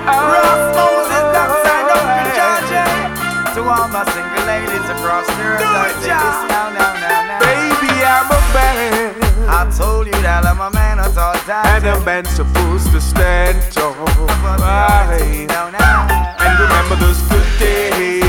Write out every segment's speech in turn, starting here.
Ross Moses, that side up in Georgia. To all my single ladies across the earth, I say this now. Baby, I'm a man. I told you that I'm a man at all times. And a man's supposed to stand tall. Right. And remember those good days.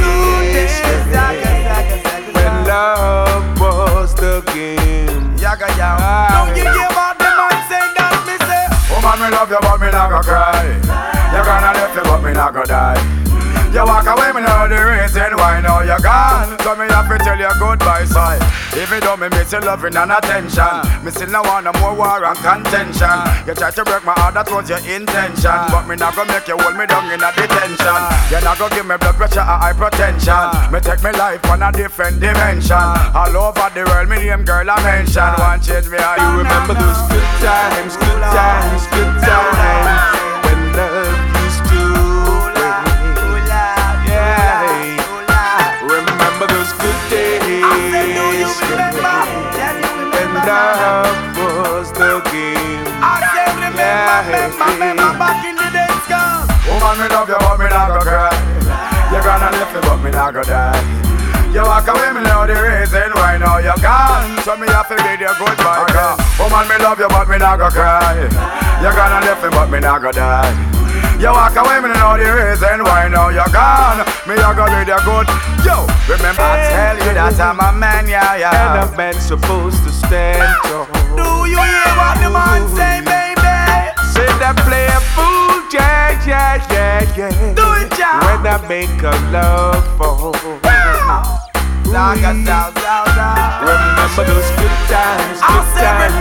When love was the game. Don't you hear about the man saying that, me say? Woman, me love you, but me not gonna cry. You gonna live you, but me not gonna die. You walk away, me know the reason why now you're gone. So me have to tell you goodbye, side. If you don't, me miss your loving and attention. Me still no want no more war and contention. You try to break my heart, that was your intention. But me not gonna make you hold me down in a detention. You not gonna give me blood pressure or hypertension. Me take me life on a different dimension. All over the world, me name girl I mention. One change me, You remember those good times, good times, good times. When love used to reign. Yeah. Remember those good days. When love was the game. I said remember back in the days gone. Woman, me love you, but me not gonna cry. You gonna live me, but me not gonna die. You walk away, me know the reason why now you're gone. So me have to bid you goodbye, girl. Woman, me love you, but me not gonna cry. You gonna live me, but me not gonna die. You walk away, me know the reason why now you're gone. Me a go bid you good. Yo, remember I tell you that I'm a man, yeah. And a man's supposed to stand tall. Do you hear what the man say, baby? Say that play a fool, yeah. Do it, Jah. When I make a love fall. Like a sound. Remember those good times, good times,